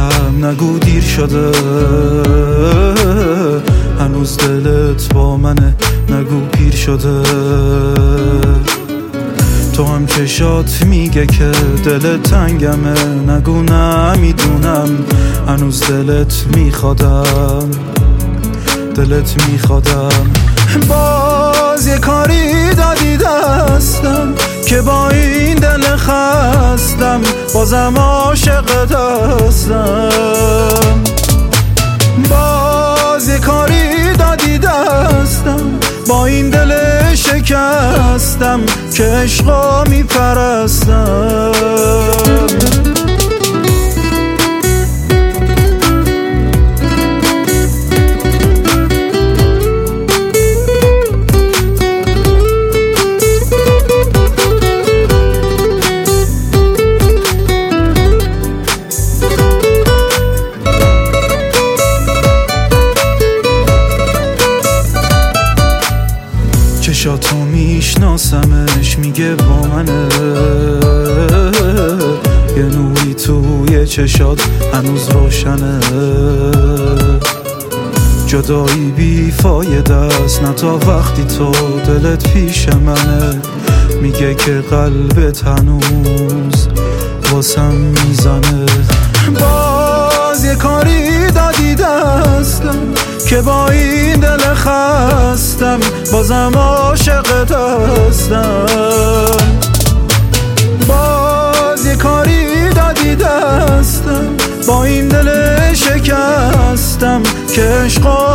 هم نگو دیر شده، هنوز دلت با منه نگو پیر شده. تو هم چشات میگه که دلت تنگمه، نگو نمیدونم هنوز دلت میخوادم، دلت میخوادم. باز یه کاری دادی دستم که با این دل خستم بازم عاشق دستم. باز یه کاری دادی دستم با این دل شکستم که عشقا میپرستم. چشاتو میشناسمش میگه با منه، یه نوری توی چشات هنوز روشنه. جدایی بی فایده است نه تا وقتی تو دلت پیش منه، میگه که قلبت هنوز واسم میزنه. باز یه کاری دادی دستم که با این دل خستم بازم عاشق دستم. باز یه کاری دادی دستم با این دل شکستم که عشقا